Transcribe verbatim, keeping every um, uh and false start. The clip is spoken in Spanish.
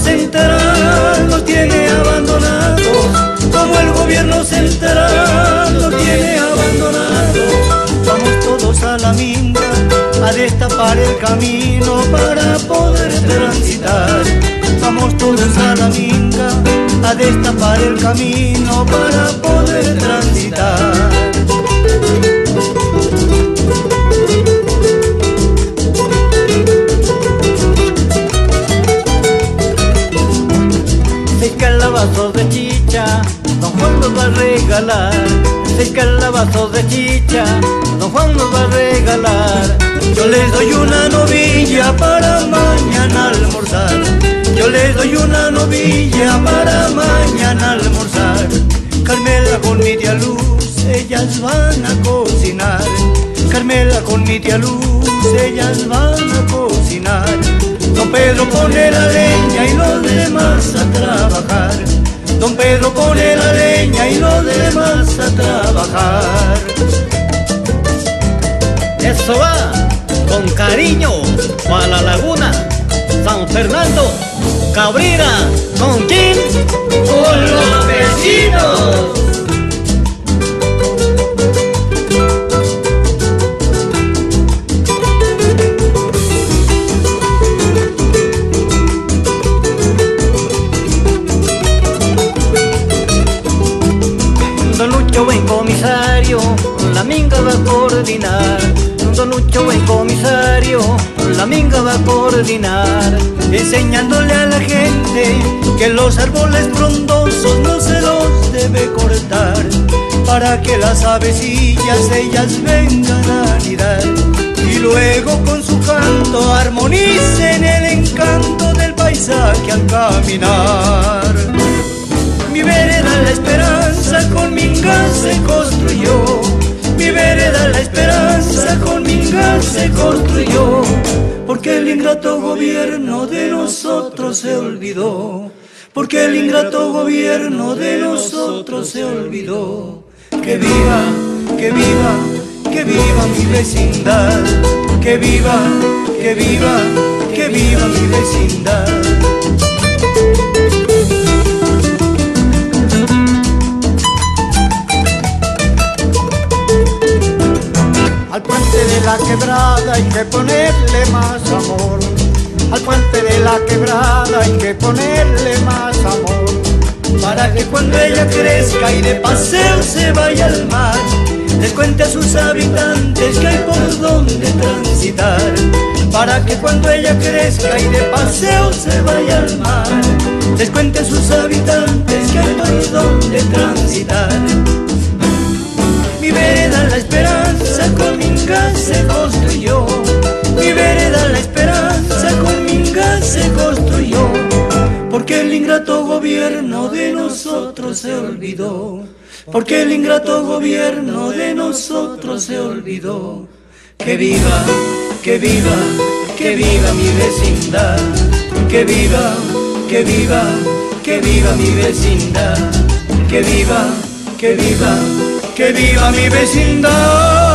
central nos tiene abandonados, como el gobierno central nos tiene abandonados. Vamos todos a la minga a destapar el camino para poder transitar. Vamos todos a la minga a destapar el camino para poder transitar. Seis calabazos de chicha, don Juan nos va a regalar. Seis calabazos de chicha, don Juan nos va a regalar. Yo les doy una novilla para mañana almorzar. Yo les doy una novilla para mañana almorzar. Carmela con mi tía Luz, ellas van a cocinar. Carmela con mi tía Luz, ellas van a cocinar. Don Pedro pone la leña y los demás a trabajar. Don Pedro pone la leña y los demás a trabajar. Eso va, con cariño, para la laguna, San Fernando, Cabrera, ¿con quién? Con los vecinos. Don Lucho, buen comisario, la minga va a coordinar. Don Lucho, buen comisario, la minga va a coordinar. Enseñándole a la gente que los árboles frondosos no se los debe cortar, para que las avecillas ellas vengan a anidar. Y luego con su canto armonicen el encanto del paisaje al caminar. Mi vereda la esperanza con minga se construyó. Mi vereda la esperanza con minga se construyó. Porque el ingrato gobierno de nosotros se olvidó. Porque el ingrato gobierno de nosotros se olvidó. Que viva, que viva, que viva mi vecindad. Que viva, que viva, que viva mi vecindad. Al puente de la quebrada hay que ponerle más amor. Al puente de la quebrada hay que ponerle más amor. Para que cuando ella crezca y de paseo se vaya al mar, les cuente a sus habitantes que hay por donde transitar. Para que cuando ella crezca y de paseo se vaya al mar, les cuente a sus habitantes que hay por donde transitar. Mi vereda la esperanza con minga se construyó. Mi vereda la esperanza con minga se construyó. Porque el ingrato gobierno de nosotros se olvidó. Porque el ingrato gobierno de nosotros se olvidó. Que viva, que viva, que viva mi vecindad. Que viva, que viva, que viva mi vecindad. Que viva, que viva, que viva mi vecindad.